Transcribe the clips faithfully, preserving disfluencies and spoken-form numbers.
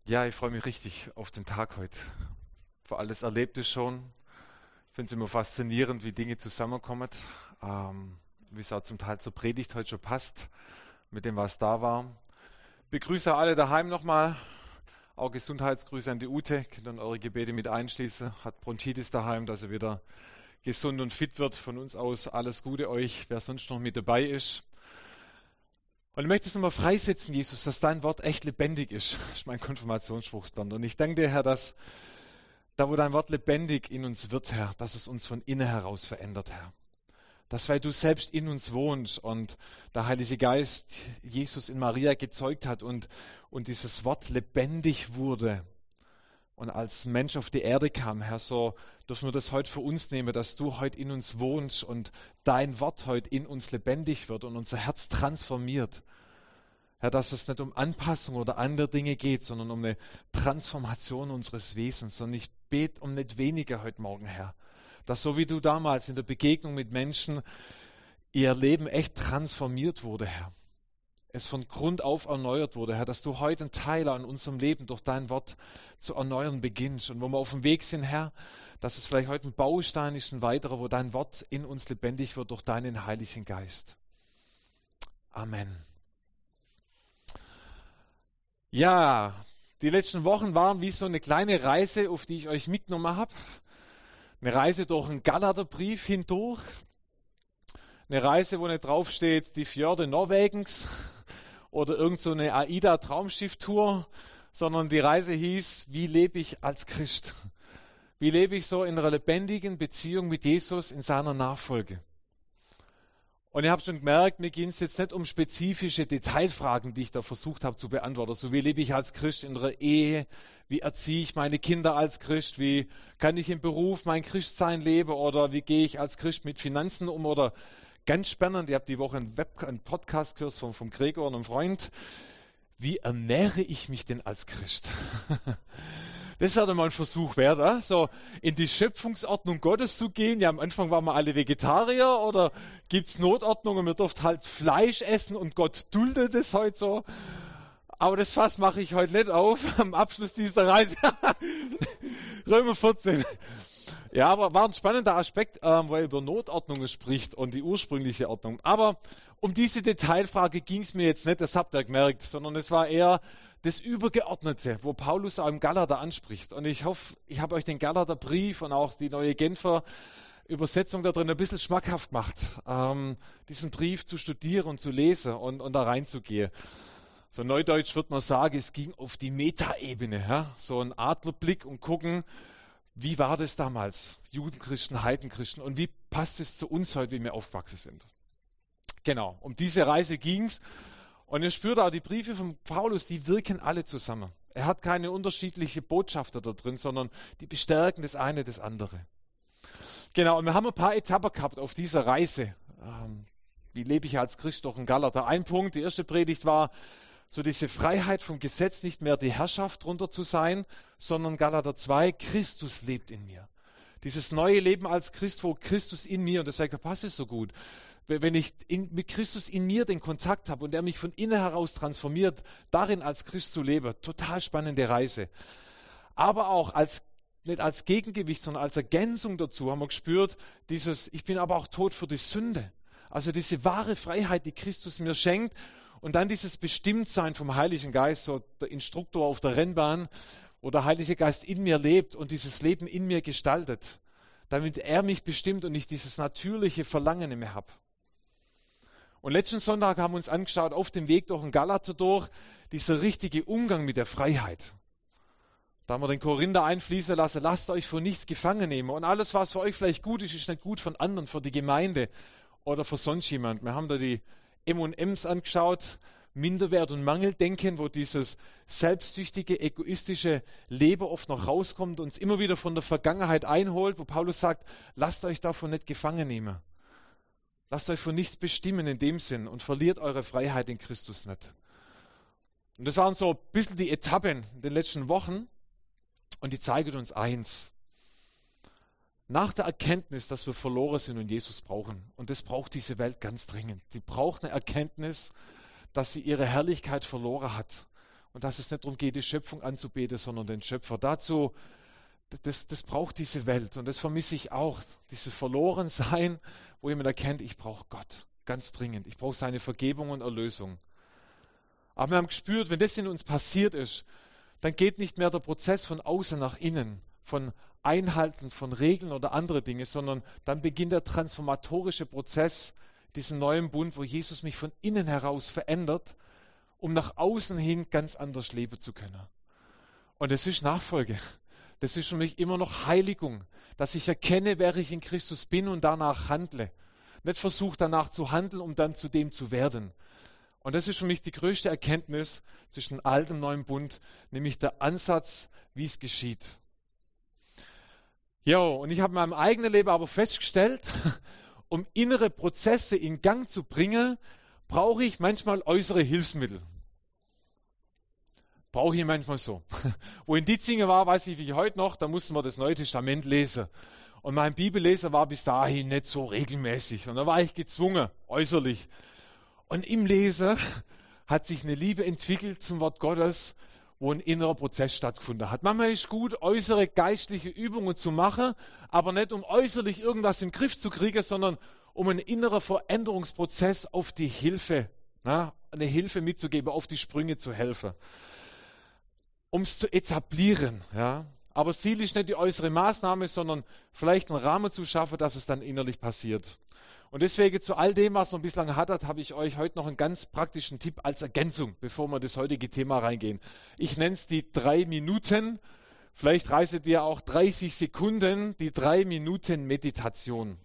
Ja, ich freue mich richtig auf den Tag heute. Für alles Erlebte schon. Ich finde es immer faszinierend, wie Dinge zusammenkommen. Ähm, wie es auch zum Teil zur Predigt heute schon passt, mit dem, was da war. Begrüße alle daheim nochmal. Auch Gesundheitsgrüße an die Ute. Könnt ihr eure Gebete mit einschließen. Hat Bronchitis daheim, dass er wieder gesund und fit wird. Von uns aus alles Gute euch, wer sonst noch mit dabei ist. Und ich möchte es nochmal freisetzen, Jesus, dass dein Wort echt lebendig ist. Das ist mein Konfirmationsspruchsband. Und ich danke dir, Herr, dass da, wo dein Wort lebendig in uns wird, Herr, dass es uns von innen heraus verändert, Herr. Dass, weil du selbst in uns wohnst und der Heilige Geist Jesus in Maria gezeugt hat und, und dieses Wort lebendig wurde und als Mensch auf die Erde kam, Herr, so dürfen wir das heute für uns nehmen, dass du heute in uns wohnst und dein Wort heute in uns lebendig wird und unser Herz transformiert. Herr, dass es nicht um Anpassung oder andere Dinge geht, sondern um eine Transformation unseres Wesens. Und ich bete um nicht weniger heute Morgen, Herr, dass so wie du damals in der Begegnung mit Menschen ihr Leben echt transformiert wurde, Herr. Es von Grund auf erneuert wurde, Herr, dass du heute einen Teil an unserem Leben durch dein Wort zu erneuern beginnst. Und wo wir auf dem Weg sind, Herr, dass es vielleicht heute ein Baustein ist, ein weiterer, wo dein Wort in uns lebendig wird durch deinen Heiligen Geist. Amen. Ja, die letzten Wochen waren wie so eine kleine Reise, auf die ich euch mitgenommen habe. Eine Reise durch einen Galaterbrief hindurch. Eine Reise, wo nicht draufsteht, die Fjorde Norwegens oder irgend so eine AIDA-Traumschiff-Tour, sondern die Reise hieß, wie lebe ich als Christ? Wie lebe ich so in einer lebendigen Beziehung mit Jesus in seiner Nachfolge? Und ihr habt schon gemerkt, mir ging es jetzt nicht um spezifische Detailfragen, die ich da versucht habe zu beantworten. So, wie lebe ich als Christ in einer Ehe? Wie erziehe ich meine Kinder als Christ? Wie kann ich im Beruf mein Christsein leben? Oder wie gehe ich als Christ mit Finanzen um? Oder ganz spannend, ihr habt die Woche einen, Web- einen Podcast-Kurs vom, vom Gregor und einem Freund. Wie ernähre ich mich denn als Christ? Das wäre mal ein Versuch wert, äh? So in die Schöpfungsordnung Gottes zu gehen. Ja, am Anfang waren wir alle Vegetarier oder gibt es Notordnungen, wir dürfen halt Fleisch essen und Gott duldet es heute so. Aber das Fass mache ich heute nicht auf am Abschluss dieser Reise. Römer vierzehn. Ja, aber war ein spannender Aspekt, ähm, weil er über Notordnungen spricht und die ursprüngliche Ordnung. Aber um diese Detailfrage ging es mir jetzt nicht, das habt ihr gemerkt, sondern es war eher das Übergeordnete, wo Paulus auch im Galater anspricht. Und ich hoffe, ich habe euch den Galaterbrief und auch die neue Genfer Übersetzung da drin ein bisschen schmackhaft gemacht, ähm, diesen Brief zu studieren und zu lesen und, und da reinzugehen. So neudeutsch wird man sagen, es ging auf die Metaebene, ja? So ein Adlerblick und gucken, wie war das damals, Judenchristen, Heidenchristen, und wie passt es zu uns heute, wie wir aufgewachsen sind. Genau, um diese Reise ging es. Und ihr spürt auch, die Briefe von Paulus, die wirken alle zusammen. Er hat keine unterschiedliche Botschafter da drin, sondern die bestärken das eine, das andere. Genau, und wir haben ein paar Etappen gehabt auf dieser Reise. Ähm, wie lebe ich als Christ durch den Galater? Ein Punkt, die erste Predigt war, so diese Freiheit vom Gesetz, nicht mehr die Herrschaft drunter zu sein, sondern Galater zwei, Christus lebt in mir. Dieses neue Leben als Christ, wo Christus in mir, und deswegen passt es so gut, wenn ich in, mit Christus in mir den Kontakt habe und er mich von innen heraus transformiert, darin als Christ zu leben, total spannende Reise. Aber auch als, nicht als Gegengewicht, sondern als Ergänzung dazu haben wir gespürt, dieses, ich bin aber auch tot für die Sünde. Also diese wahre Freiheit, die Christus mir schenkt, und dann dieses Bestimmtsein vom Heiligen Geist, so der Instruktor auf der Rennbahn, wo der Heilige Geist in mir lebt und dieses Leben in mir gestaltet, damit er mich bestimmt und ich dieses natürliche Verlangen in mir habe. Und letzten Sonntag haben wir uns angeschaut, auf dem Weg durch den Galater durch, dieser richtige Umgang mit der Freiheit. Da haben wir den Korinther einfließen lassen, lasst euch für nichts gefangen nehmen. Und alles, was für euch vielleicht gut ist, ist nicht gut von anderen, für die Gemeinde oder für sonst jemand. Wir haben da die M und M's angeschaut, Minderwert- und Mangeldenken, wo dieses selbstsüchtige, egoistische Leben oft noch rauskommt und uns immer wieder von der Vergangenheit einholt, wo Paulus sagt, lasst euch davon nicht gefangen nehmen. Lasst euch von nichts bestimmen in dem Sinn und verliert eure Freiheit in Christus nicht. Und das waren so ein bisschen die Etappen in den letzten Wochen und die zeigen uns eins. Nach der Erkenntnis, dass wir verloren sind und Jesus brauchen, und das braucht diese Welt ganz dringend, die braucht eine Erkenntnis, dass sie ihre Herrlichkeit verloren hat und dass es nicht darum geht, die Schöpfung anzubeten, sondern den Schöpfer. Dazu, das, das braucht diese Welt und das vermisse ich auch, dieses Verlorensein, wo jemand erkennt, ich brauche Gott, ganz dringend. Ich brauche seine Vergebung und Erlösung. Aber wir haben gespürt, wenn das in uns passiert ist, dann geht nicht mehr der Prozess von außen nach innen, von Einhalten von Regeln oder andere Dinge, sondern dann beginnt der transformatorische Prozess, diesen neuen Bund, wo Jesus mich von innen heraus verändert, um nach außen hin ganz anders leben zu können. Und das ist Nachfolge. Das ist für mich immer noch Heiligung, dass ich erkenne, wer ich in Christus bin und danach handle. Nicht versuche danach zu handeln, um dann zu dem zu werden. Und das ist für mich die größte Erkenntnis zwischen altem und neuem Bund, nämlich der Ansatz, wie es geschieht. Jo, und ich habe in meinem eigenen Leben aber festgestellt, um innere Prozesse in Gang zu bringen, brauche ich manchmal äußere Hilfsmittel. Brauche ich manchmal so. Wo in Dietzinge war, weiß ich wie heute noch, da mussten wir das Neue Testament lesen. Und mein Bibelleser war bis dahin nicht so regelmäßig. Und da war ich gezwungen, äußerlich. Und im Lesen hat sich eine Liebe entwickelt zum Wort Gottes, wo ein innerer Prozess stattgefunden hat. Manchmal ist gut, äußere geistliche Übungen zu machen, aber nicht um äußerlich irgendwas im Griff zu kriegen, sondern um einen inneren Veränderungsprozess auf die Hilfe, na, eine Hilfe mitzugeben, auf die Sprünge zu helfen. Um es zu etablieren. Ja. Aber das Ziel ist nicht die äußere Maßnahme, sondern vielleicht einen Rahmen zu schaffen, dass es dann innerlich passiert. Und deswegen zu all dem, was man bislang hat, habe ich euch heute noch einen ganz praktischen Tipp als Ergänzung, bevor wir das heutige Thema reingehen. Ich nenne es die drei Minuten. Vielleicht reiset ihr auch dreißig Sekunden, die drei Minuten Meditation.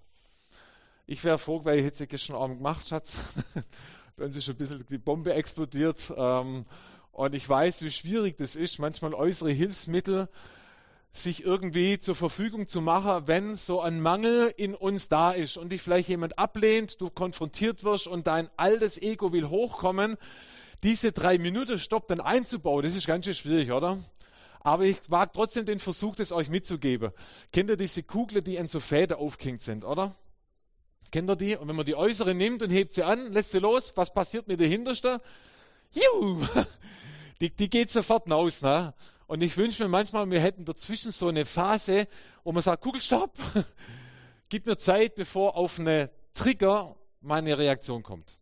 Ich wäre froh, weil ich jetzt gestern Abend gemacht, Schatz. Bei uns ist schon ein bisschen die Bombe explodiert. Und ich weiß, wie schwierig das ist, manchmal äußere Hilfsmittel sich irgendwie zur Verfügung zu machen, wenn so ein Mangel in uns da ist und dich vielleicht jemand ablehnt, du konfrontiert wirst und dein altes Ego will hochkommen, diese drei Minuten Stopp dann einzubauen, das ist ganz schön schwierig, oder? Aber ich wage trotzdem den Versuch, das euch mitzugeben. Kennt ihr diese Kugeln, die an so Fäden aufgehängt sind, oder? Kennt ihr die? Und wenn man die äußere nimmt und hebt sie an, lässt sie los, was passiert mit der hintersten? Juhu! Die, die geht sofort raus, ne? Und ich wünsche mir manchmal, wir hätten dazwischen so eine Phase, wo man sagt, Kugelstopp, gib mir Zeit, bevor auf eine Trigger meine Reaktion kommt.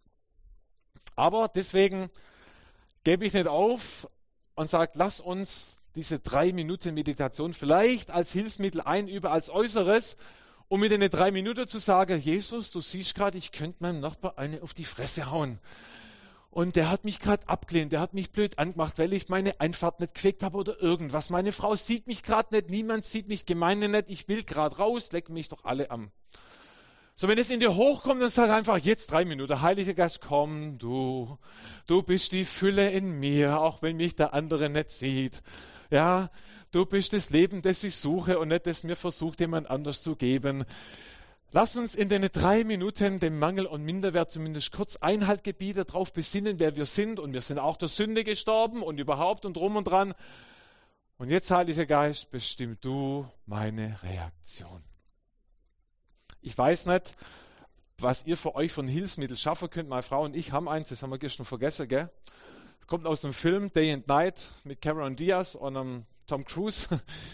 Aber deswegen gebe ich nicht auf und sage, lass uns diese drei Minuten Meditation vielleicht als Hilfsmittel einüben, als Äußeres, um mit den drei Minuten zu sagen, Jesus, du siehst gerade, ich könnte meinem Nachbar eine auf die Fresse hauen. Und der hat mich gerade abgelehnt, der hat mich blöd angemacht, weil ich meine Einfahrt nicht gekriegt habe oder irgendwas. Meine Frau sieht mich gerade nicht, niemand sieht mich, Gemeinde nicht, ich will gerade raus, lecken mich doch alle am. So, wenn es in dir hochkommt, dann sag einfach jetzt drei Minuten, Heiliger Geist, komm du, du bist die Fülle in mir, auch wenn mich der andere nicht sieht. Ja, du bist das Leben, das ich suche und nicht, das mir versucht, jemand anders zu geben. Lass uns in den drei Minuten dem Mangel und Minderwert zumindest kurz Einhalt gebieten, darauf besinnen, wer wir sind. Und wir sind auch der Sünde gestorben und überhaupt und drum und dran. Und jetzt, Heiliger Geist, bestimm du meine Reaktion. Ich weiß nicht, was ihr für euch von Hilfsmittel schaffen könnt. Meine Frau und ich haben eins, das haben wir gestern vergessen, gell? Das kommt aus dem Film Day and Night mit Cameron Diaz und um, Tom Cruise.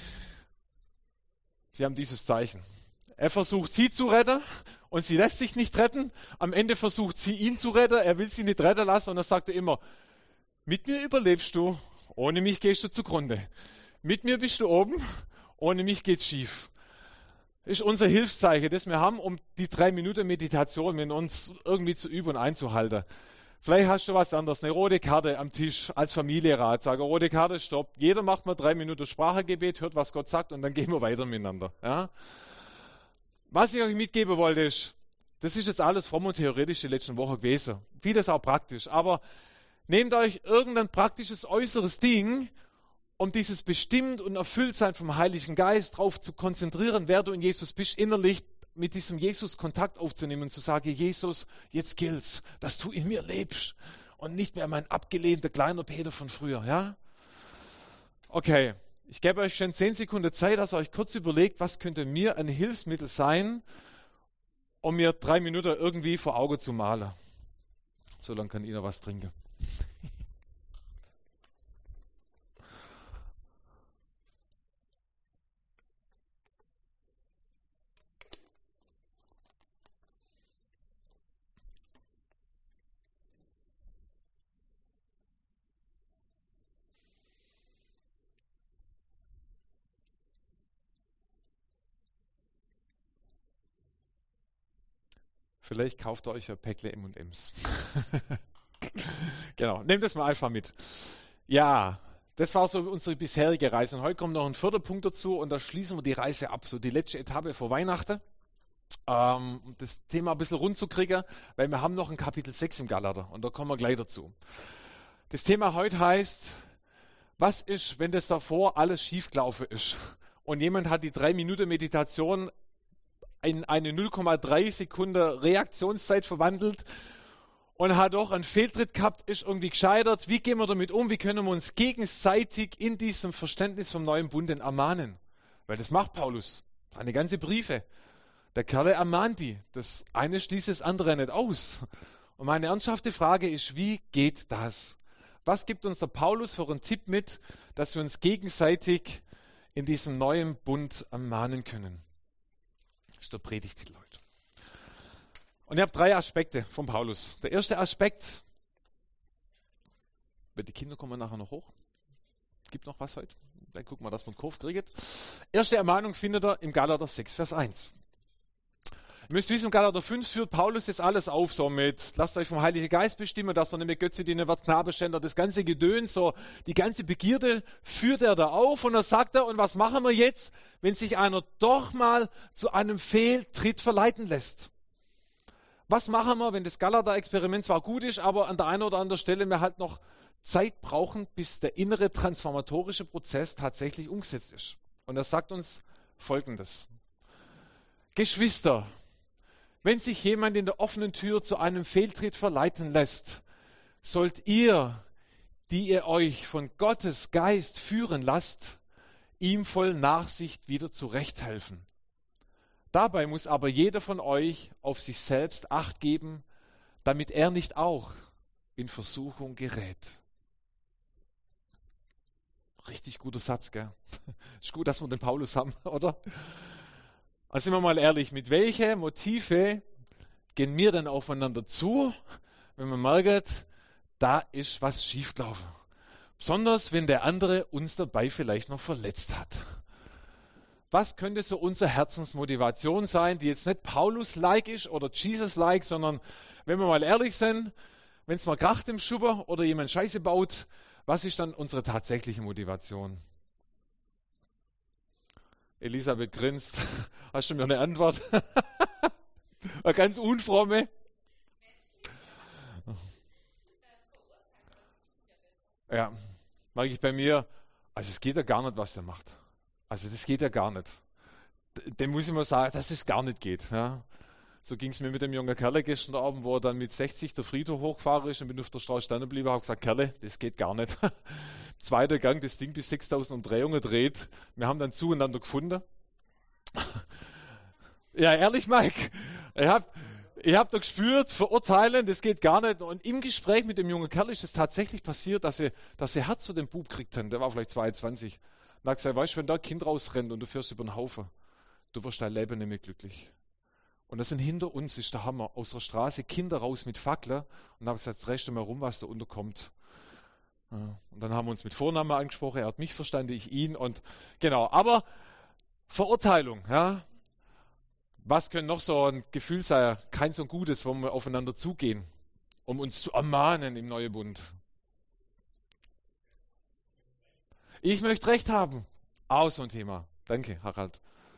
Sie haben dieses Zeichen. Er versucht, sie zu retten und sie lässt sich nicht retten. Am Ende versucht sie, ihn zu retten. Er will sie nicht retten lassen und dann sagt er immer, mit mir überlebst du, ohne mich gehst du zugrunde. Mit mir bist du oben, ohne mich geht's schief. Das ist unser Hilfszeichen, das wir haben, um die drei Minuten Meditation mit uns irgendwie zu üben und einzuhalten. Vielleicht hast du was anderes, eine rote Karte am Tisch als Familienrat. Sage, rote Karte, stopp. Jeder macht mal drei Minuten Sprachegebet, hört, was Gott sagt und dann gehen wir weiter miteinander. Ja? Was ich euch mitgeben wollte, ist, das ist jetzt alles fromm und theoretisch die letzten Wochen gewesen. Vieles auch praktisch. Aber nehmt euch irgendein praktisches äußeres Ding, um dieses bestimmt und erfüllt sein vom Heiligen Geist darauf zu konzentrieren, wer du in Jesus bist, innerlich mit diesem Jesus Kontakt aufzunehmen und zu sagen, Jesus, jetzt gilt's, dass du in mir lebst und nicht mehr mein abgelehnter kleiner Peter von früher. Ja? Okay. Ich gebe euch schon zehn Sekunden Zeit, dass ihr euch kurz überlegt, was könnte mir ein Hilfsmittel sein, um mir drei Minuten irgendwie vor Augen zu malen. So lange kann Ina was trinken. Vielleicht kauft ihr euch ein Päckle M und M's. Genau, nehmt das mal einfach mit. Ja, das war so unsere bisherige Reise. Und heute kommt noch ein vierter Punkt dazu und da schließen wir die Reise ab. So die letzte Etappe vor Weihnachten. Ähm, um das Thema ein bisschen rund zu kriegen, weil wir haben noch ein Kapitel sechs im Galater und da kommen wir gleich dazu. Das Thema heute heißt, was ist, wenn das davor alles schiefgelaufen ist und jemand hat die drei Minuten Meditation in eine null Komma drei Sekunden Reaktionszeit verwandelt und hat doch einen Fehltritt gehabt, ist irgendwie gescheitert. Wie gehen wir damit um? Wie können wir uns gegenseitig in diesem Verständnis vom neuen Bund ermahnen? Weil das macht Paulus. Seine ganze Briefe. Der Kerl ermahnt die. Das eine schließt das andere nicht aus. Und meine ernsthafte Frage ist, wie geht das? Was gibt uns der Paulus für einen Tipp mit, dass wir uns gegenseitig in diesem neuen Bund ermahnen können? Das ist der Predigtitel heute. Und ich habe drei Aspekte von Paulus. Der erste Aspekt, die Kinder kommen nachher noch hoch. Gibt noch was heute? Dann gucken wir, dass man einen Kurve kriegt. Erste Ermahnung findet ihr im Galater sechs, Vers eins. Ihr müsst wissen, im Galater fünf führt Paulus das alles auf, so mit, lasst euch vom Heiligen Geist bestimmen, dass er nicht mehr Götze dienen wird, Knabenständer, das ganze Gedöns, so die ganze Begierde führt er da auf und da sagt er, und was machen wir jetzt, wenn sich einer doch mal zu einem Fehltritt verleiten lässt? Was machen wir, wenn das Galater-Experiment zwar gut ist, aber an der einen oder anderen Stelle wir halt noch Zeit brauchen, bis der innere transformatorische Prozess tatsächlich umgesetzt ist? Und er sagt uns Folgendes. Geschwister, wenn sich jemand in der offenen Tür zu einem Fehltritt verleiten lässt, sollt ihr, die ihr euch von Gottes Geist führen lasst, ihm voll Nachsicht wieder zurechthelfen. Dabei muss aber jeder von euch auf sich selbst Acht geben, damit er nicht auch in Versuchung gerät. Richtig guter Satz, gell? Ist gut, dass wir den Paulus haben, oder? Also sind wir mal ehrlich, mit welchen Motive gehen wir denn aufeinander zu, wenn man merkt, da ist was schiefgelaufen. Besonders, wenn der andere uns dabei vielleicht noch verletzt hat. Was könnte so unsere Herzensmotivation sein, die jetzt nicht Paulus-like ist oder Jesus-like, sondern, wenn wir mal ehrlich sind, wenn es mal kracht im Schubber oder jemand Scheiße baut, was ist dann unsere tatsächliche Motivation? Elisabeth grinst. Hast du mir eine Antwort? Eine ganz unfromme. Ja, mag ich bei mir. Also es geht ja gar nicht, was der macht. Also das geht ja gar nicht. Dem muss ich mal sagen, dass es gar nicht geht. Ja. So ging es mir mit dem jungen Kerl gestern Abend, wo er dann mit sechzig der Friedhof hochgefahren ist und bin auf der Straße stehen geblieben und habe gesagt, Kerle, das geht gar nicht. Zweiter Gang, das Ding bis sechstausend Umdrehungen dreht. Wir haben dann zueinander gefunden. Ja, ehrlich, Mike, ich habe ich hab da gespürt, verurteilen, das geht gar nicht. Und im Gespräch mit dem jungen Kerl ist es tatsächlich passiert, dass er, dass er Herz für den Bub kriegt hat. Der war vielleicht zweiundzwanzig. Und er hat gesagt, weißt du, wenn da ein Kind rausrennt und du fährst über den Haufen, du wirst dein Leben nicht mehr glücklich. Und das sind hinter uns, ist der Hammer, aus der Straße Kinder raus mit Fackeln. Und habe gesagt, drehst du mal rum, was da unterkommt. Ja, und dann haben wir uns mit Vornamen angesprochen, er hat mich verstanden, ich ihn. Und genau, aber Verurteilung, ja. Was könnte noch so ein Gefühl sein, kein so gutes, wo wir aufeinander zugehen, um uns zu ermahnen im neuen Bund? Ich möchte Recht haben. Auch so ein Thema. Danke, Harald.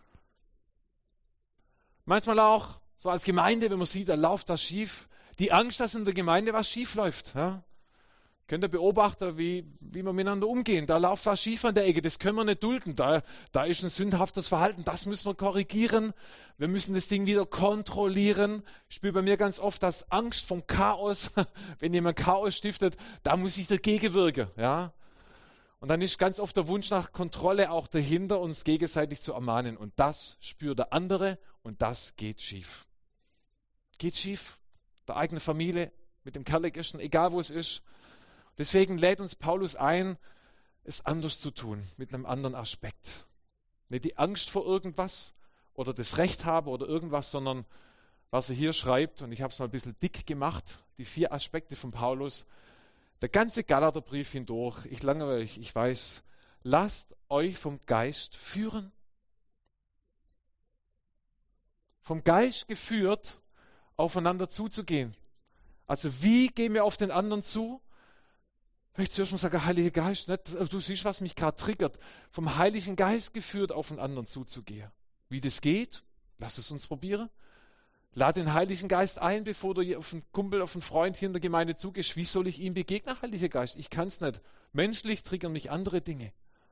Manchmal auch, so als Gemeinde, wenn man sieht, da läuft was schief. Die Angst, dass in der Gemeinde was schief läuft. Ja? Könnt ihr beobachten, wie, wie wir miteinander umgehen. Da läuft was schief an der Ecke, das können wir nicht dulden. Da, da ist ein sündhaftes Verhalten, das müssen wir korrigieren. Wir müssen das Ding wieder kontrollieren. Ich spüre bei mir ganz oft, dass Angst vom Chaos, wenn jemand Chaos stiftet, da muss ich dagegen wirken. Ja? Und dann ist ganz oft der Wunsch nach Kontrolle auch dahinter, uns gegenseitig zu ermahnen. Und das spürt der andere und das geht schief. Geht schief. Der eigene Familie, mit dem Kerl gestern, egal wo es ist. Deswegen lädt uns Paulus ein, es anders zu tun, mit einem anderen Aspekt. Nicht die Angst vor irgendwas oder das Recht haben oder irgendwas, sondern was er hier schreibt, und ich habe es mal ein bisschen dick gemacht, die vier Aspekte von Paulus, der ganze Galaterbrief hindurch, ich langweile euch, ich weiß, lasst euch vom Geist führen. Vom Geist geführt, aufeinander zuzugehen. Also wie gehen wir auf den anderen zu? Wenn ich zuerst mal sage, Heiliger Geist, nicht, du siehst, was mich gerade triggert, vom Heiligen Geist geführt, auf den anderen zuzugehen. Wie das geht, lass es uns probieren. Lade den Heiligen Geist ein, bevor du auf einen Kumpel, auf einen Freund hier in der Gemeinde zugehst. Wie soll ich ihm begegnen, Heiliger Geist? Ich kann es nicht. Menschlich triggern mich andere Dinge.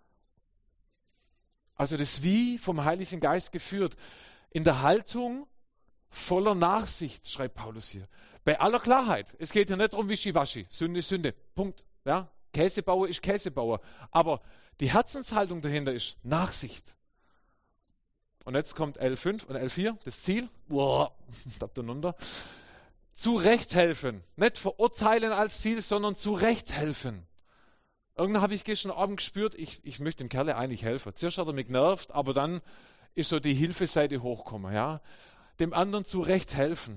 Also das Wie vom Heiligen Geist geführt. In der Haltung voller Nachsicht, schreibt Paulus hier. Bei aller Klarheit. Es geht ja nicht darum, Wischiwaschi. Sünde ist Sünde. Punkt. Ja? Käsebauer ist Käsebauer. Aber die Herzenshaltung dahinter ist Nachsicht. Und jetzt kommt L fünf und L vier, das Ziel. Boah, runter. Zu Recht helfen. Nicht verurteilen als Ziel, sondern zu Recht helfen. Irgendwann habe ich gestern Abend gespürt, ich, ich möchte dem Kerl eigentlich helfen. Zuerst hat er mich genervt, aber dann ist so die Hilfeseite hochgekommen. Ja? Dem anderen zu Recht helfen.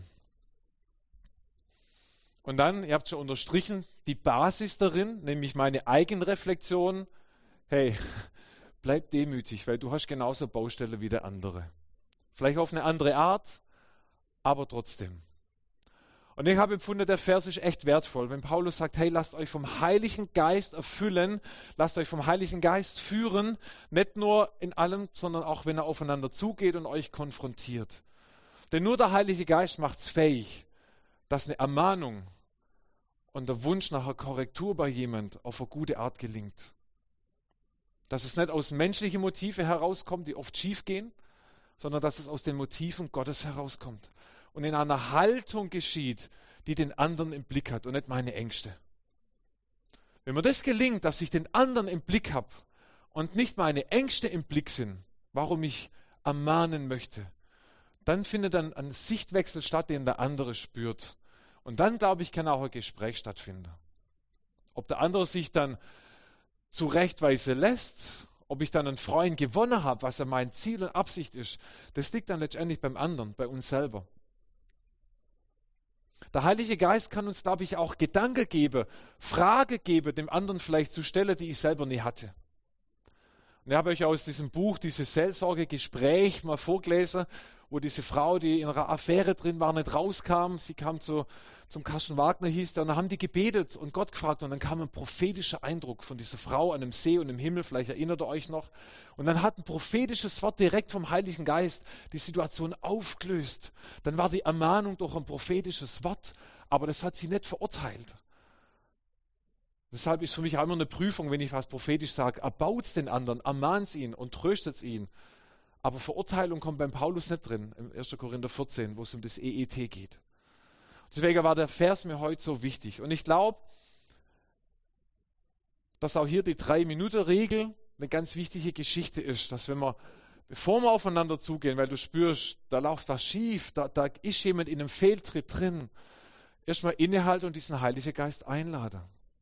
Und dann, ihr habt es schon unterstrichen, die Basis darin, nämlich meine Eigenreflexion. Hey, bleib demütig, weil du hast genauso Baustelle wie der andere. Vielleicht auf eine andere Art, aber trotzdem. Und ich habe empfunden, der Vers ist echt wertvoll, wenn Paulus sagt, hey, lasst euch vom Heiligen Geist erfüllen, lasst euch vom Heiligen Geist führen, nicht nur in allem, sondern auch, wenn er aufeinander zugeht und euch konfrontiert. Denn nur der Heilige Geist macht es fähig, dass eine Ermahnung und der Wunsch nach einer Korrektur bei jemand auf eine gute Art gelingt. Dass es nicht aus menschlichen Motiven herauskommt, die oft schief gehen, sondern dass es aus den Motiven Gottes herauskommt. Und in einer Haltung geschieht, die den anderen im Blick hat und nicht meine Ängste. Wenn mir das gelingt, dass ich den anderen im Blick habe und nicht meine Ängste im Blick sind, warum ich ermahnen möchte, dann findet dann ein Sichtwechsel statt, den der andere spürt. Und dann, glaube ich, kann auch ein Gespräch stattfinden. Ob der andere sich dann zurechtweisen lässt, ob ich dann einen Freund gewonnen habe, was ja mein Ziel und Absicht ist, das liegt dann letztendlich beim anderen, bei uns selber. Der Heilige Geist kann uns, glaube ich, auch Gedanken geben, Frage geben, dem anderen vielleicht zu stellen, die ich selber nie hatte. Und ich habe euch aus diesem Buch, dieses Seelsorgegespräch mal vorgelesen, wo diese Frau, die in einer Affäre drin war, nicht rauskam. Sie kam zu, zum Carsten Wagner, hieß der, und dann haben die gebetet und Gott gefragt. Und dann kam ein prophetischer Eindruck von dieser Frau an dem See und im Himmel, vielleicht erinnert ihr euch noch. Und dann hat ein prophetisches Wort direkt vom Heiligen Geist die Situation aufgelöst. Dann war die Ermahnung durch ein prophetisches Wort, aber das hat sie nicht verurteilt. Deshalb ist für mich auch immer eine Prüfung, wenn ich was prophetisch sage, erbaut es den anderen, ermahnt ihn und tröstet ihn. Aber Verurteilung kommt beim Paulus nicht drin, im ersten Korinther vierzehn, wo es um das E E T geht. Deswegen war der Vers mir heute so wichtig. Und ich glaube, dass auch hier die Drei-Minuten-Regel eine ganz wichtige Geschichte ist, dass wenn wir, bevor wir aufeinander zugehen, weil du spürst, da läuft was schief, da, da ist jemand in einem Fehltritt drin, erstmal innehalten und diesen Heiligen Geist einladen.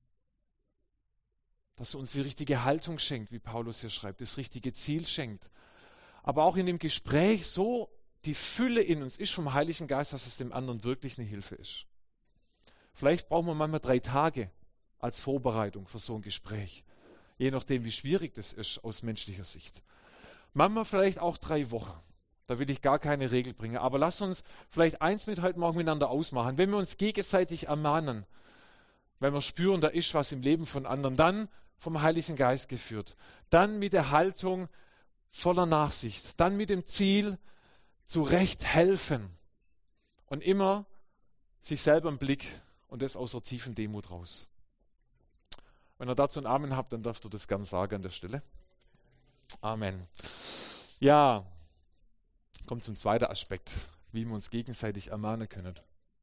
Dass er uns die richtige Haltung schenkt, wie Paulus hier schreibt, das richtige Ziel schenkt. Aber auch in dem Gespräch so die Fülle in uns ist vom Heiligen Geist, dass es dem anderen wirklich eine Hilfe ist. Vielleicht brauchen wir manchmal drei Tage als Vorbereitung für so ein Gespräch. Je nachdem, wie schwierig das ist aus menschlicher Sicht. Manchmal vielleicht auch drei Wochen. Da will ich gar keine Regel bringen. Aber lass uns vielleicht eins mit heute Morgen miteinander ausmachen. Wenn wir uns gegenseitig ermahnen, wenn wir spüren, da ist was im Leben von anderen, dann vom Heiligen Geist geführt. Dann mit der Haltung voller Nachsicht. Dann mit dem Ziel, zu Recht helfen. Und immer sich selber im Blick und das aus der tiefen Demut raus. Wenn ihr dazu ein Amen habt, dann dürft ihr das gern sagen an der Stelle. Amen. Ja, kommt zum zweiten Aspekt, wie wir uns gegenseitig ermahnen können.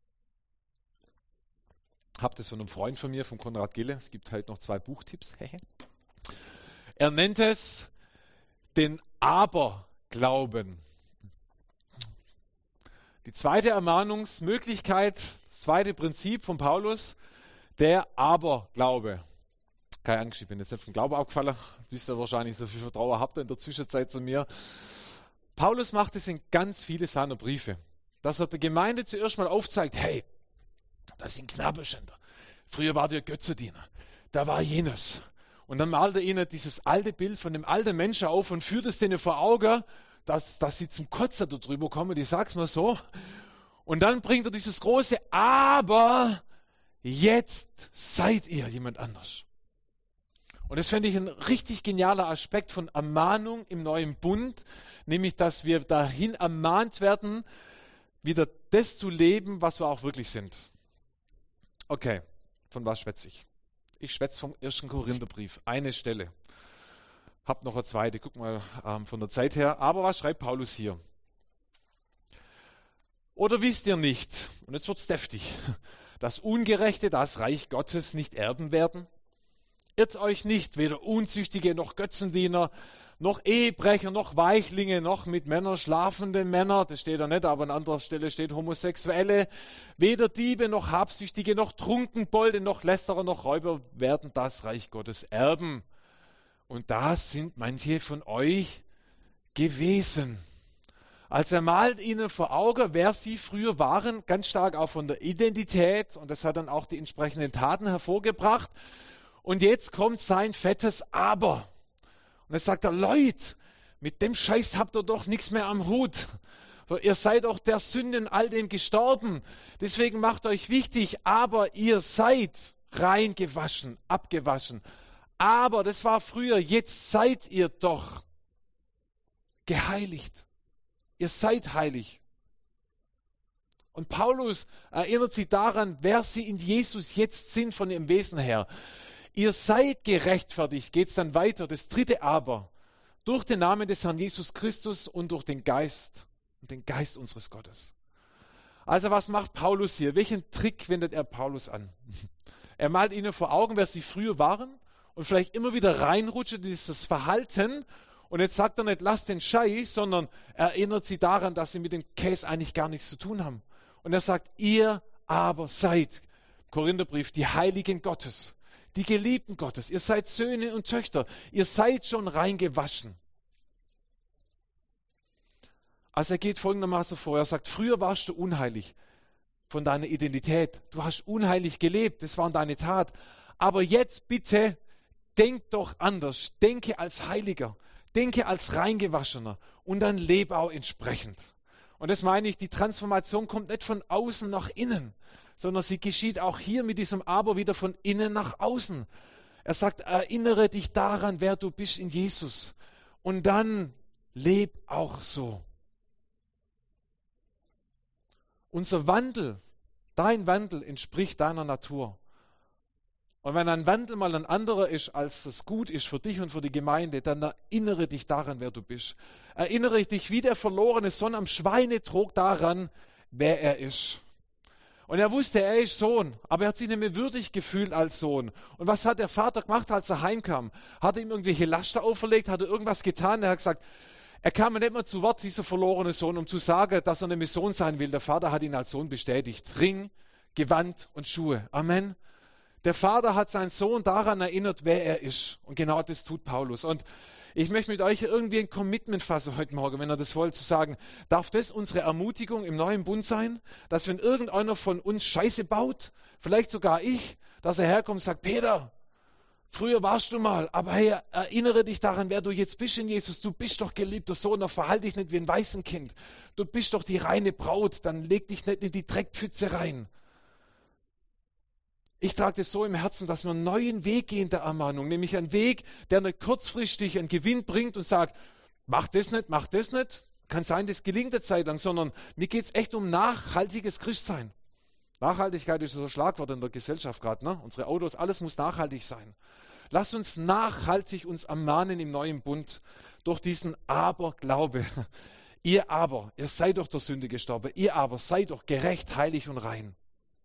Habt es von einem Freund von mir, von Konrad Gille. Es gibt halt noch zwei Buchtipps. Er nennt es den Aberglauben. Die zweite Ermahnungsmöglichkeit, das zweite Prinzip von Paulus, der Aberglaube. Keine Angst, ich bin jetzt nicht vom Glauben abgefallen. Wisst ihr wahrscheinlich, so viel Vertrauen habt ihr in der Zwischenzeit zu mir. Paulus macht es in ganz viele seiner Briefe, dass er der Gemeinde zuerst mal aufzeigt, hey, das sind Knabenschänder. Früher war der Götzendiener. Da war jenes. Und dann malt er ihnen dieses alte Bild von dem alten Menschen auf und führt es denen vor Augen, dass, dass sie zum Kotzen darüber kommen, ich sag's mal so. Und dann bringt er dieses große Aber, jetzt seid ihr jemand anders. Und das finde ich ein richtig genialer Aspekt von Ermahnung im neuen Bund, nämlich, dass wir dahin ermahnt werden, wieder das zu leben, was wir auch wirklich sind. Okay, von was schwätze ich? Ich schwätze vom ersten Korintherbrief, eine Stelle. Hab noch eine zweite, guck mal ähm, von der Zeit her. Aber was schreibt Paulus hier? Oder wisst ihr nicht, und jetzt wird es deftig, dass Ungerechte das Reich Gottes nicht erben werden? Irrt euch nicht, weder Unzüchtige noch Götzendiener, noch Ehebrecher, noch Weichlinge, noch mit Männern schlafende Männer, das steht da nicht, aber an anderer Stelle steht Homosexuelle, weder Diebe noch Habsüchtige, noch Trunkenbolde, noch Lästerer, noch Räuber werden das Reich Gottes erben. Und da sind manche von euch gewesen. Also er malt ihnen vor Augen, wer sie früher waren, ganz stark auch von der Identität, und das hat dann auch die entsprechenden Taten hervorgebracht. Und jetzt kommt sein fettes Aber. Und jetzt sagt er, Leute, mit dem Scheiß habt ihr doch nichts mehr am Hut. So, ihr seid doch der Sünden all dem gestorben. Deswegen macht euch wichtig, aber ihr seid rein gewaschen, abgewaschen. Aber das war früher, jetzt seid ihr doch geheiligt. Ihr seid heilig. Und Paulus erinnert sie daran, wer sie in Jesus jetzt sind von ihrem Wesen her. Ihr seid gerechtfertigt, geht es dann weiter. Das dritte Aber, durch den Namen des Herrn Jesus Christus und durch den Geist und den Geist unseres Gottes. Also was macht Paulus hier? Welchen Trick wendet er Paulus an? Er malt ihnen vor Augen, wer sie früher waren und vielleicht immer wieder reinrutscht in dieses Verhalten. Und jetzt sagt er nicht, lasst den Scheiß, sondern erinnert sie daran, dass sie mit dem Käse eigentlich gar nichts zu tun haben. Und er sagt, ihr aber seid, Korintherbrief, die Heiligen Gottes. Die Geliebten Gottes, ihr seid Söhne und Töchter, ihr seid schon reingewaschen. Also er geht folgendermaßen vor, er sagt, früher warst du unheilig von deiner Identität, du hast unheilig gelebt, das war deine Tat, aber jetzt bitte, denk doch anders, denke als Heiliger, denke als Reingewaschener und dann lebe auch entsprechend. Und das meine ich, die Transformation kommt nicht von außen nach innen, sondern sie geschieht auch hier mit diesem Aber wieder von innen nach außen. Er sagt, erinnere dich daran, wer du bist in Jesus. Und dann leb auch so. Unser Wandel, dein Wandel entspricht deiner Natur. Und wenn ein Wandel mal ein anderer ist, als es gut ist für dich und für die Gemeinde, dann erinnere dich daran, wer du bist. Erinnere dich wie der verlorene Sohn am Schweinetrog daran, wer er ist. Und er wusste, er ist Sohn, aber er hat sich nicht mehr würdig gefühlt als Sohn. Und was hat der Vater gemacht, als er heimkam? Hat er ihm irgendwelche Laster auferlegt? Hat er irgendwas getan? Er hat gesagt, er kam mir nicht mehr zu Wort, dieser verlorene Sohn, um zu sagen, dass er nicht mehr Sohn sein will. Der Vater hat ihn als Sohn bestätigt. Ring, Gewand und Schuhe. Amen. Der Vater hat seinen Sohn daran erinnert, wer er ist. Und genau das tut Paulus. Und ich möchte mit euch irgendwie ein Commitment fassen heute Morgen, wenn ihr das wollt, zu sagen, darf das unsere Ermutigung im neuen Bund sein, dass wenn irgendeiner von uns Scheiße baut, vielleicht sogar ich, dass er herkommt und sagt, Peter, früher warst du mal, aber hey, erinnere dich daran, wer du jetzt bist in Jesus. Du bist doch geliebter Sohn, doch verhalte dich nicht wie ein Waisenkind. Du bist doch die reine Braut, dann leg dich nicht in die Dreckpfütze rein. Ich trage das so im Herzen, dass wir einen neuen Weg gehen der Ermahnung, nämlich einen Weg, der nicht kurzfristig einen Gewinn bringt und sagt, mach das nicht, mach das nicht. Kann sein, das gelingt eine Zeit lang, sondern mir geht es echt um nachhaltiges Christsein. Nachhaltigkeit ist so ein Schlagwort in der Gesellschaft gerade, ne? Unsere Autos, alles muss nachhaltig sein. Lass uns nachhaltig uns ermahnen im neuen Bund durch diesen Aberglaube. Ihr aber, ihr seid doch der Sünde gestorben, ihr aber seid doch gerecht, heilig und rein.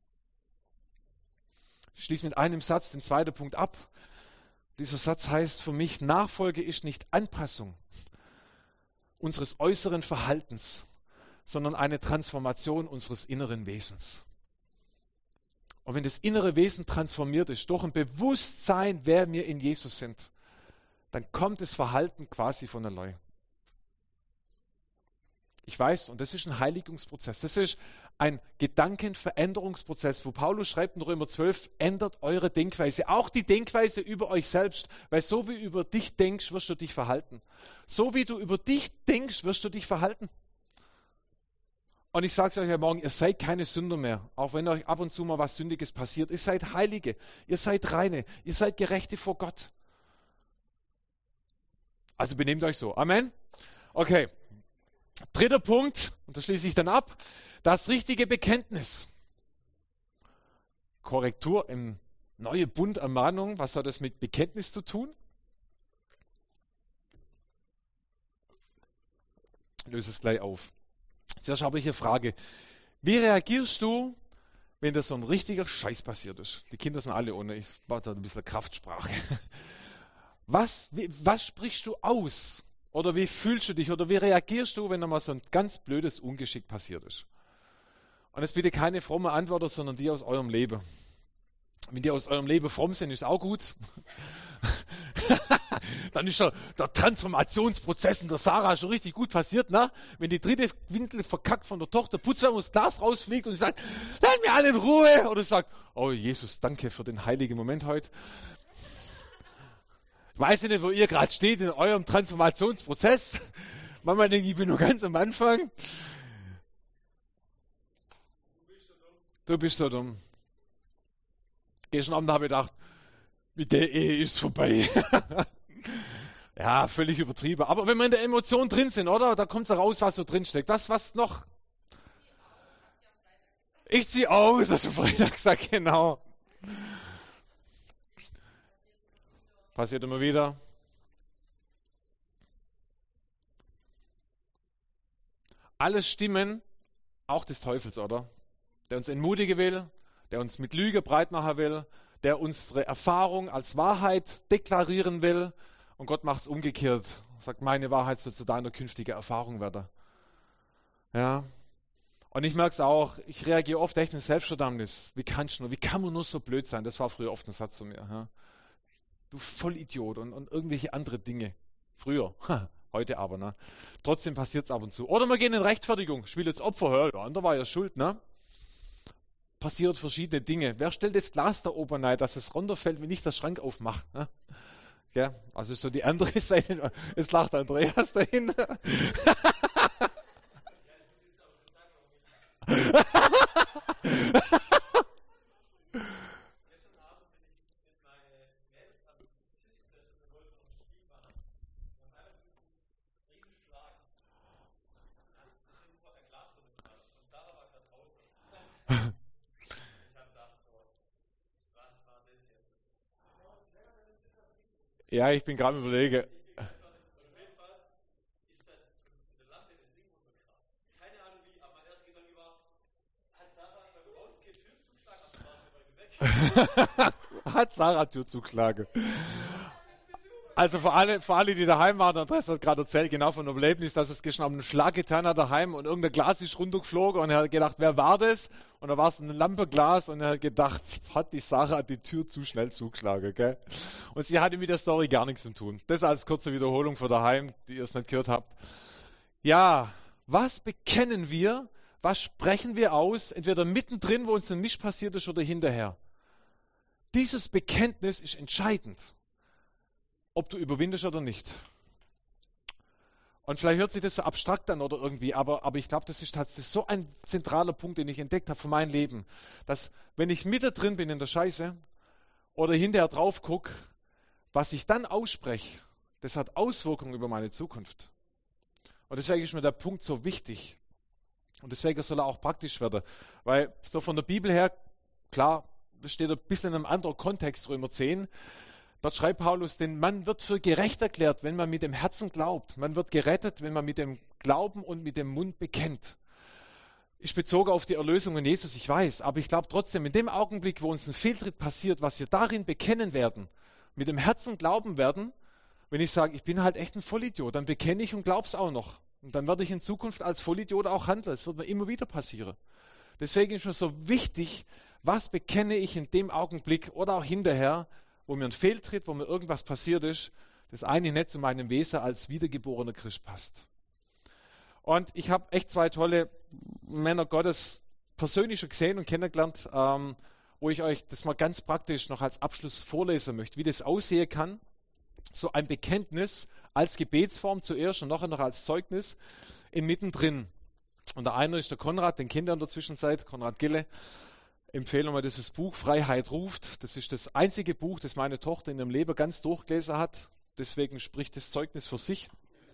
Ich schließe mit einem Satz den zweiten Punkt ab. Dieser Satz heißt für mich, Nachfolge ist nicht Anpassung unseres äußeren Verhaltens, sondern eine Transformation unseres inneren Wesens. Und wenn das innere Wesen transformiert ist, durch ein Bewusstsein, wer wir in Jesus sind, dann kommt das Verhalten quasi von allein. Ich weiß, und das ist ein Heiligungsprozess, das ist ein Gedankenveränderungsprozess, wo Paulus schreibt in Römer zwölf, ändert eure Denkweise, auch die Denkweise über euch selbst, weil so wie du über dich denkst, wirst du dich verhalten. So wie du über dich denkst, wirst du dich verhalten. Und ich sage es euch heute Morgen, ihr seid keine Sünder mehr, auch wenn euch ab und zu mal was Sündiges passiert. Ihr seid Heilige, ihr seid Reine, ihr seid Gerechte vor Gott. Also benehmt euch so. Amen. Okay. Dritter Punkt, und das schließe ich dann ab, das richtige Bekenntnis. Korrektur im Neue Bund Ermahnung, was hat das mit Bekenntnis zu tun? Ich löse es gleich auf. Zuerst habe ich eine Frage. Wie reagierst du, wenn da so ein richtiger Scheiß passiert ist? Die Kinder sind alle ohne, ich mache da ein bisschen Kraftsprache. Was, wie, was sprichst du aus? Oder wie fühlst du dich? Oder wie reagierst du, wenn da mal so ein ganz blödes Ungeschick passiert ist? Und jetzt bitte keine fromme Antwort, sondern die aus eurem Leben. Wenn die aus eurem Leben fromm sind, ist auch gut. Dann ist der, der Transformationsprozess in der Sarah schon richtig gut passiert. Ne? Wenn die dritte Windel verkackt von der Tochter putzt, wenn das Glas rausfliegt und sie sagt, lass mir alle in Ruhe. Oder sagt, oh Jesus, danke für den heiligen Moment heute. Ich weiß nicht, wo ihr gerade steht in eurem Transformationsprozess. Manchmal denke ich, ich bin nur ganz am Anfang. Du bist so dumm. Gestern Abend habe ich gedacht, mit der Ehe ist vorbei. Ja, völlig übertrieben. Aber wenn wir in der Emotion drin sind, oder? Da kommt es raus, was so drin steckt. Was, was noch? Ich ziehe aus, hast du Freitag gesagt, genau. Passiert immer wieder. Alles Stimmen, auch des Teufels, oder? Der uns entmutigen will, der uns mit Lüge breit machen will, der unsere Erfahrung als Wahrheit deklarieren will. Und Gott macht es umgekehrt. Sagt, meine Wahrheit soll zu deiner künftigen Erfahrung werden. Ja. Und ich merke es auch, ich reagiere oft echt in Selbstverdammnis. Wie kannst du nur, wie kann man nur so blöd sein? Das war früher oft ein Satz zu mir. Ja. Du Vollidiot und, und irgendwelche andere Dinge. Früher. Ha, heute aber. Ne? Trotzdem passiert es ab und zu. Oder wir gehen in Rechtfertigung. Ich will jetzt Opfer hören. Der andere war ja schuld. Ne? Passiert verschiedene Dinge. Wer stellt das Glas da oben rein, dass es runterfällt, wenn ich das Schrank aufmache? Ne? Ja, also so die andere Seite. Es lacht Andreas dahin. Ja, ich bin gerade überlege. Hat Sarah Tür zugeschlagen. Also für alle, für alle, die daheim waren, Andreas hat gerade erzählt, genau von einem Erlebnis, dass es gestern einen Schlag getan hat daheim und irgendein Glas ist runtergeflogen und er hat gedacht, wer war das? Und da war es ein Lampenglas und er hat gedacht, hat die Sarah die Tür zu schnell zugeschlagen, gell? Und sie hatte mit der Story gar nichts zu tun. Das als kurze Wiederholung für daheim, die ihr es nicht gehört habt. Ja, was bekennen wir, was sprechen wir aus, entweder mittendrin, wo uns ein Misch passiert ist, oder hinterher? Dieses Bekenntnis ist entscheidend, ob du überwindest oder nicht. Und vielleicht hört sich das so abstrakt an oder irgendwie, aber, aber ich glaube, das ist tatsächlich so ein zentraler Punkt, den ich entdeckt habe für mein Leben, dass wenn ich mittendrin bin in der Scheiße oder hinterher drauf gucke, was ich dann ausspreche, das hat Auswirkungen über meine Zukunft. Und deswegen ist mir der Punkt so wichtig. Und deswegen soll er auch praktisch werden. Weil so von der Bibel her, klar, das steht ein bisschen in einem anderen Kontext, Römer zehn. Dort schreibt Paulus, denn man wird für gerecht erklärt, wenn man mit dem Herzen glaubt. Man wird gerettet, wenn man mit dem Glauben und mit dem Mund bekennt. Ich bezog auf die Erlösung in Jesus, ich weiß, aber ich glaube trotzdem, in dem Augenblick, wo uns ein Fehltritt passiert, was wir darin bekennen werden, mit dem Herzen glauben werden, wenn ich sage, ich bin halt echt ein Vollidiot, dann bekenne ich und glaub's auch noch. Und dann werde ich in Zukunft als Vollidiot auch handeln. Das wird mir immer wieder passieren. Deswegen ist mir so wichtig, was bekenne ich in dem Augenblick oder auch hinterher, wo mir ein Fehltritt, wo mir irgendwas passiert ist, das eigentlich nicht zu meinem Wesen als wiedergeborener Christ passt. Und ich habe echt zwei tolle Männer Gottes persönlich schon gesehen und kennengelernt, ähm, wo ich euch das mal ganz praktisch noch als Abschluss vorlesen möchte, wie das aussehen kann. So ein Bekenntnis als Gebetsform zuerst und nachher noch als Zeugnis inmitten drin. Und der eine ist der Konrad, den kennt ihr in der Zwischenzeit, Konrad Gille. Empfehle mal dieses Buch Freiheit ruft. Das ist das einzige Buch, das meine Tochter in ihrem Leben ganz durchgelesen hat. Deswegen spricht das Zeugnis für sich.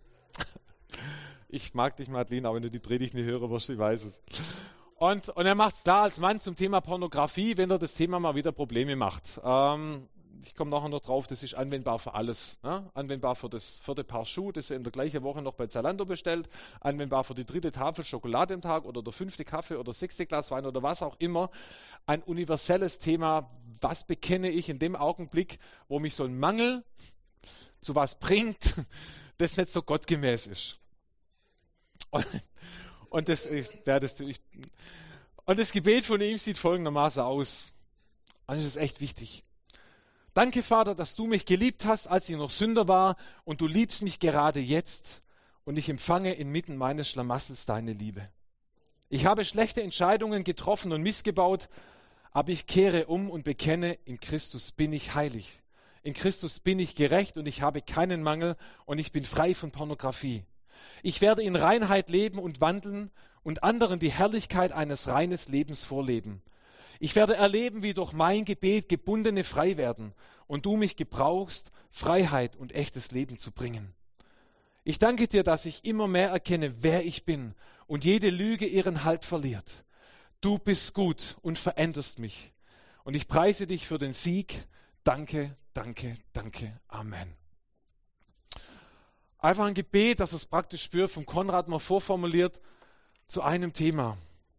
Ich mag dich, Madeline, aber wenn du die Predigt nicht hören wirst, ich weiß es. Und, und er macht es klar als Mann zum Thema Pornografie, wenn er das Thema mal wieder Probleme macht. Ähm, ich komme nachher noch drauf, das ist anwendbar für alles. Ne? Anwendbar für das vierte Paar Schuh, das er in der gleichen Woche noch bei Zalando bestellt. Anwendbar für die dritte Tafel Schokolade am Tag oder der fünfte Kaffee oder sechste Glas Wein oder was auch immer. Ein universelles Thema, was bekenne ich in dem Augenblick, wo mich so ein Mangel zu was bringt, das nicht so gottgemäß ist. Und, und, das, ja, das, ich, und das Gebet von ihm sieht folgendermaßen aus. Und das ist echt wichtig. Danke, Vater, dass du mich geliebt hast, als ich noch Sünder war, und du liebst mich gerade jetzt, und ich empfange inmitten meines Schlamassels deine Liebe. Ich habe schlechte Entscheidungen getroffen und missgebaut, aber ich kehre um und bekenne, in Christus bin ich heilig. In Christus bin ich gerecht und ich habe keinen Mangel und ich bin frei von Pornografie. Ich werde in Reinheit leben und wandeln und anderen die Herrlichkeit eines reines Lebens vorleben. Ich werde erleben, wie durch mein Gebet Gebundene frei werden und du mich gebrauchst, Freiheit und echtes Leben zu bringen. Ich danke dir, dass ich immer mehr erkenne, wer ich bin und jede Lüge ihren Halt verliert. Du bist gut und veränderst mich. Und ich preise dich für den Sieg. Danke, danke, danke. Amen. Einfach ein Gebet, dass es praktisch spürt, von Konrad mal vorformuliert zu einem Thema.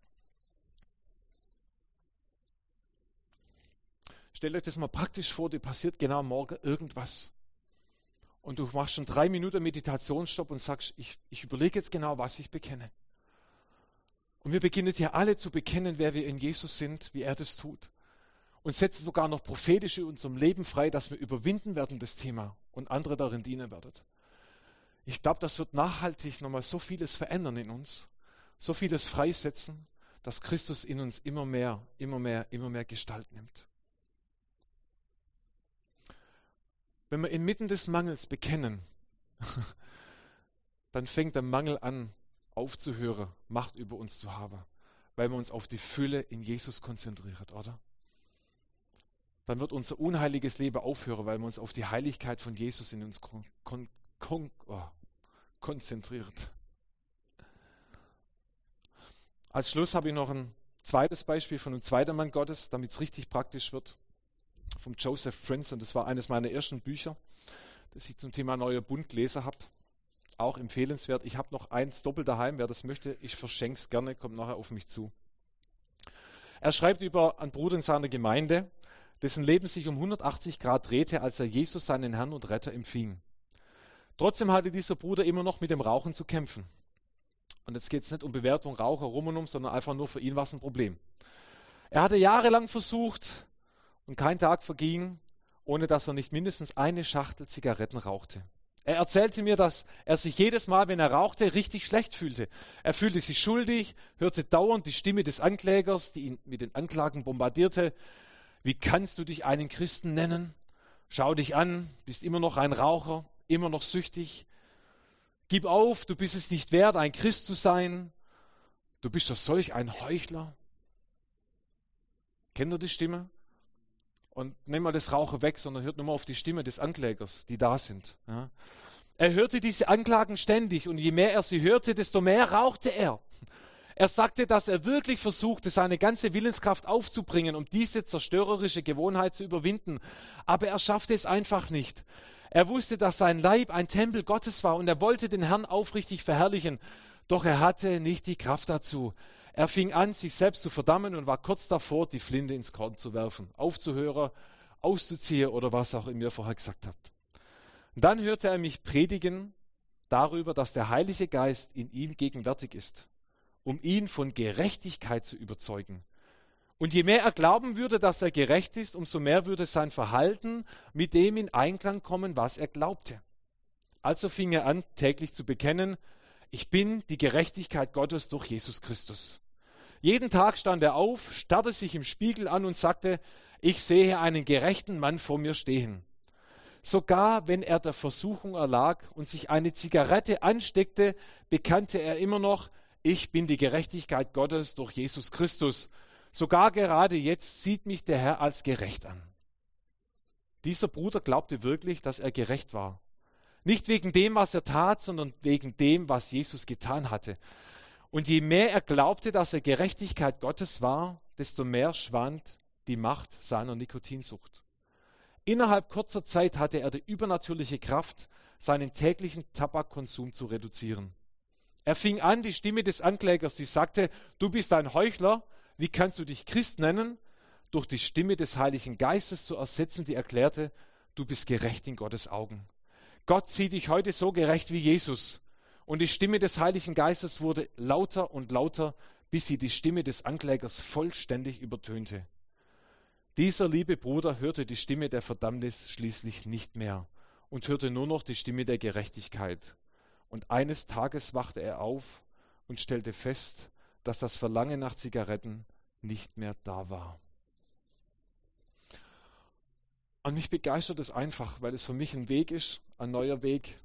Stellt euch das mal praktisch vor, dir passiert genau morgen irgendwas. Und du machst schon drei Minuten Meditationsstopp und sagst, ich, ich überlege jetzt genau, was ich bekenne. Und wir beginnen hier alle zu bekennen, wer wir in Jesus sind, wie er das tut. Und setzen sogar noch prophetisch in unserem Leben frei, dass wir überwinden werden, das Thema, und andere darin dienen werden. Ich glaube, das wird nachhaltig nochmal so vieles verändern in uns, so vieles freisetzen, dass Christus in uns immer mehr, immer mehr, immer mehr Gestalt nimmt. Wenn wir inmitten des Mangels bekennen, dann fängt der Mangel an, aufzuhören, Macht über uns zu haben, weil wir uns auf die Fülle in Jesus konzentrieren, oder? Dann wird unser unheiliges Leben aufhören, weil wir uns auf die Heiligkeit von Jesus in uns kon- kon- kon- oh, konzentriert. Als Schluss habe ich noch ein zweites Beispiel von einem zweiten Mann Gottes, damit es richtig praktisch wird, vom Joseph Prince, und das war eines meiner ersten Bücher, das ich zum Thema Neuer Bund gelesen habe. Auch empfehlenswert. Ich habe noch eins doppelt daheim, wer das möchte, ich verschenke es gerne, kommt nachher auf mich zu. Er schreibt über einen Bruder in seiner Gemeinde, dessen Leben sich um hundertachtzig Grad drehte, als er Jesus, seinen Herrn und Retter, empfing. Trotzdem hatte dieser Bruder immer noch mit dem Rauchen zu kämpfen. Und jetzt geht es nicht um Bewertung, Raucher, rum und um, sondern einfach nur für ihn war es ein Problem. Er hatte jahrelang versucht und kein Tag verging, ohne dass er nicht mindestens eine Schachtel Zigaretten rauchte. Er erzählte mir, dass er sich jedes Mal, wenn er rauchte, richtig schlecht fühlte. Er fühlte sich schuldig, hörte dauernd die Stimme des Anklägers, die ihn mit den Anklagen bombardierte. Wie kannst du dich einen Christen nennen? Schau dich an, bist immer noch ein Raucher, immer noch süchtig. Gib auf, du bist es nicht wert, ein Christ zu sein. Du bist doch solch ein Heuchler. Kennt ihr die Stimme? Und nimm mal das Rauchen weg, sondern hört nur mal auf die Stimme des Anklägers, die da sind. Ja. Er hörte diese Anklagen ständig und je mehr er sie hörte, desto mehr rauchte er. Er sagte, dass er wirklich versuchte, seine ganze Willenskraft aufzubringen, um diese zerstörerische Gewohnheit zu überwinden. Aber er schaffte es einfach nicht. Er wusste, dass sein Leib ein Tempel Gottes war und er wollte den Herrn aufrichtig verherrlichen. Doch er hatte nicht die Kraft dazu. Er fing an, sich selbst zu verdammen und war kurz davor, die Flinte ins Korn zu werfen, aufzuhören, auszuziehen oder was auch immer vorher gesagt hat. Und dann hörte er mich predigen darüber, dass der Heilige Geist in ihm gegenwärtig ist, um ihn von Gerechtigkeit zu überzeugen. Und je mehr er glauben würde, dass er gerecht ist, umso mehr würde sein Verhalten mit dem in Einklang kommen, was er glaubte. Also fing er an, täglich zu bekennen, ich bin die Gerechtigkeit Gottes durch Jesus Christus. Jeden Tag stand er auf, starrte sich im Spiegel an und sagte, ich sehe einen gerechten Mann vor mir stehen. Sogar wenn er der Versuchung erlag und sich eine Zigarette ansteckte, bekannte er immer noch, ich bin die Gerechtigkeit Gottes durch Jesus Christus. Sogar gerade jetzt sieht mich der Herr als gerecht an. Dieser Bruder glaubte wirklich, dass er gerecht war. Nicht wegen dem, was er tat, sondern wegen dem, was Jesus getan hatte. Und je mehr er glaubte, dass er Gerechtigkeit Gottes war, desto mehr schwand die Macht seiner Nikotinsucht. Innerhalb kurzer Zeit hatte er die übernatürliche Kraft, seinen täglichen Tabakkonsum zu reduzieren. Er fing an, die Stimme des Anklägers, die sagte, du bist ein Heuchler, wie kannst du dich Christ nennen, durch die Stimme des Heiligen Geistes zu ersetzen, die erklärte, du bist gerecht in Gottes Augen. Gott sieht dich heute so gerecht wie Jesus. Und die Stimme des Heiligen Geistes wurde lauter und lauter, bis sie die Stimme des Anklägers vollständig übertönte. Dieser liebe Bruder hörte die Stimme der Verdammnis schließlich nicht mehr und hörte nur noch die Stimme der Gerechtigkeit. Und eines Tages wachte er auf und stellte fest, dass das Verlangen nach Zigaretten nicht mehr da war. Und mich begeistert es einfach, weil es für mich ein Weg ist, ein neuer Weg,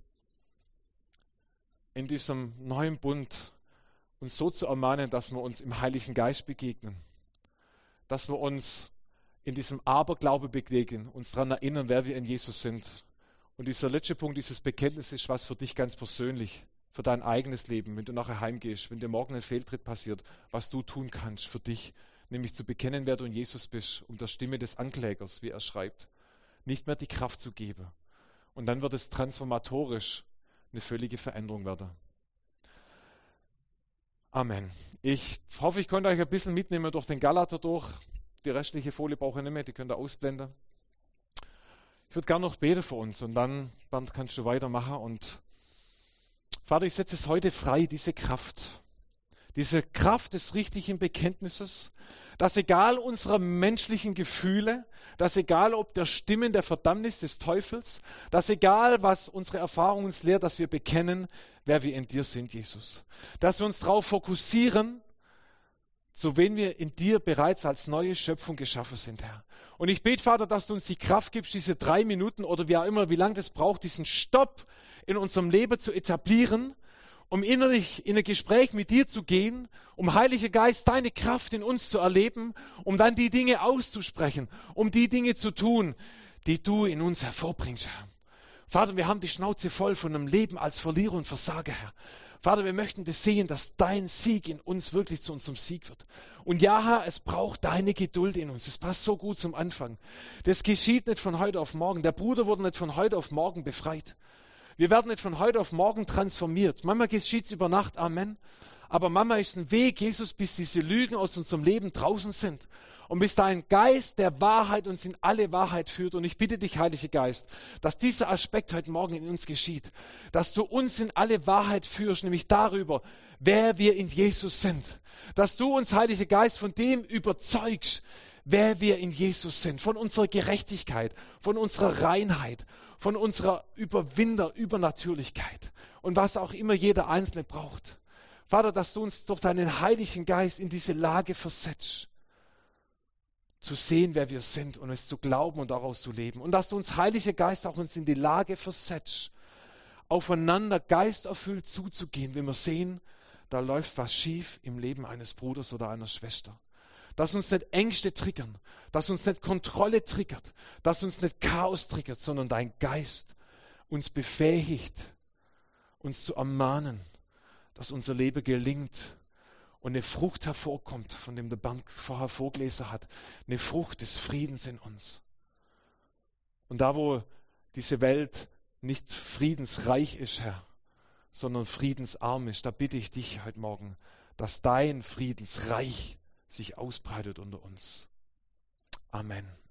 in diesem neuen Bund uns so zu ermahnen, dass wir uns im Heiligen Geist begegnen, dass wir uns in diesem Aberglaube begegnen, uns daran erinnern, wer wir in Jesus sind. Und dieser letzte Punkt, dieses Bekenntnis ist was für dich ganz persönlich, für dein eigenes Leben, wenn du nachher heimgehst, wenn dir morgen ein Fehltritt passiert, was du tun kannst für dich, nämlich zu bekennen, wer du in Jesus bist, um der Stimme des Anklägers, wie er schreibt, nicht mehr die Kraft zu geben. Und dann wird es transformatorisch eine völlige Veränderung werden. Amen. Ich hoffe, ich konnte euch ein bisschen mitnehmen durch den Galater durch. Die restliche Folie brauche ich nicht mehr, die könnt ihr ausblenden. Ich würde gerne noch beten für uns und dann, Bernd, kannst du weitermachen. Und Vater, ich setze es heute frei, diese Kraft, diese Kraft des richtigen Bekenntnisses, dass egal unserer menschlichen Gefühle, dass egal ob der Stimmen der Verdammnis des Teufels, dass egal was unsere Erfahrung uns lehrt, dass wir bekennen, wer wir in dir sind, Jesus. Dass wir uns darauf fokussieren, zu wen wir in dir bereits als neue Schöpfung geschaffen sind, Herr. Und ich bete, Vater, dass du uns die Kraft gibst, diese drei Minuten oder wie auch immer, wie lange das braucht, diesen Stopp in unserem Leben zu etablieren, um innerlich in ein Gespräch mit dir zu gehen, um, Heiliger Geist, deine Kraft in uns zu erleben, um dann die Dinge auszusprechen, um die Dinge zu tun, die du in uns hervorbringst, Herr. Vater, wir haben die Schnauze voll von einem Leben als Verlierer und Versager, Herr. Vater, wir möchten das sehen, dass dein Sieg in uns wirklich zu unserem Sieg wird. Und ja, Herr, es braucht deine Geduld in uns. Es passt so gut zum Anfang. Das geschieht nicht von heute auf morgen. Der Bruder wurde nicht von heute auf morgen befreit. Wir werden nicht von heute auf morgen transformiert. Manchmal geschieht es über Nacht, Amen. Aber manchmal ist ein Weg, Jesus, bis diese Lügen aus unserem Leben draußen sind. Und bis dein Geist der Wahrheit uns in alle Wahrheit führt. Und ich bitte dich, Heiliger Geist, dass dieser Aspekt heute Morgen in uns geschieht. Dass du uns in alle Wahrheit führst, nämlich darüber, wer wir in Jesus sind. Dass du uns, Heiliger Geist, von dem überzeugst, wer wir in Jesus sind. Von unserer Gerechtigkeit, von unserer Reinheit, von unserer Überwinder, Übernatürlichkeit. Und was auch immer jeder Einzelne braucht. Vater, dass du uns durch deinen Heiligen Geist in diese Lage versetzt, zu sehen, wer wir sind und es zu glauben und daraus zu leben. Und dass du uns, Heiliger Geist, auch uns in die Lage versetzt, aufeinander geisterfüllt zuzugehen, wenn wir sehen, da läuft was schief im Leben eines Bruders oder einer Schwester. Dass uns nicht Ängste triggern, dass uns nicht Kontrolle triggert, dass uns nicht Chaos triggert, sondern dein Geist uns befähigt, uns zu ermahnen, dass unser Leben gelingt und eine Frucht hervorkommt, von dem der Bernd vorher vorgelesen hat, eine Frucht des Friedens in uns. Und da, wo diese Welt nicht friedensreich ist, Herr, sondern friedensarm ist, da bitte ich dich heute Morgen, dass dein Friedensreich sich ausbreitet unter uns. Amen.